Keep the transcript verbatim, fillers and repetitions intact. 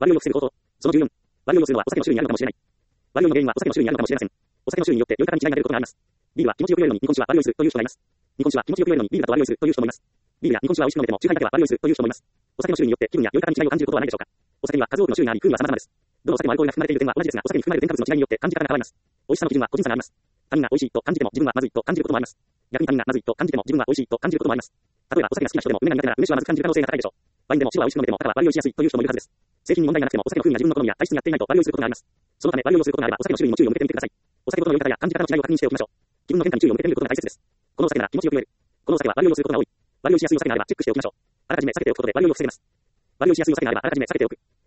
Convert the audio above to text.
割合を防ぐこと。そのじゅうよん。割合をするのはお酒の種類にあるのかもしれない。割合の原因はお酒の種類にあるのかもしれません。お酒の種類によって酔い方に違いが出ることがあります。ビールは気持ちよく酔えるのに日本酒は割合をするという人がいます。日本酒は気持ちよく酔えるのにビールだと割合をするという人もいます。ビールや日本酒は美味しく飲めても中杯だけは割合をするという人もいます。お酒の種類によって気分や酔い方に違いを感じることはないでしょうか。お酒には数多くの種類があり、風味は様々です。どのお酒もアルコールが含まれている点は同じですが、お酒に含まれる添加物の違いによって感じ方が変わります。美味しさの基準は個人差があります。他人が美味しいと感じても自分はまずいと感じることもあります。逆に他人がまずいと感じても自分は美味しいと感じることもあります。例えばお酒が好きな人でも梅が苦手なら梅酒はまず感じる可能性が高いでしょう。ワインでも白は美味しく飲めても赤は割合しやすいという人もいるはずです。製品に問題がなくてもお酒の風味が自分の好みや体質に合っていないと割合することがあります。そのため割合をすることがあればお酒の種類にも注意を向けてみてください。お酒ごとの酔い方や感じ方の違いを確認しておきましょう。気分の変化に注意を向けてみることが大切です。このお酒なら気持ちよく酔える。このお酒は割合をすることが多い。割合しやすいお酒があればチェックしておきましょう。あらかじめ避けておくことで割合を防げます。割合しやすいお酒があればあらかじめ避けておく。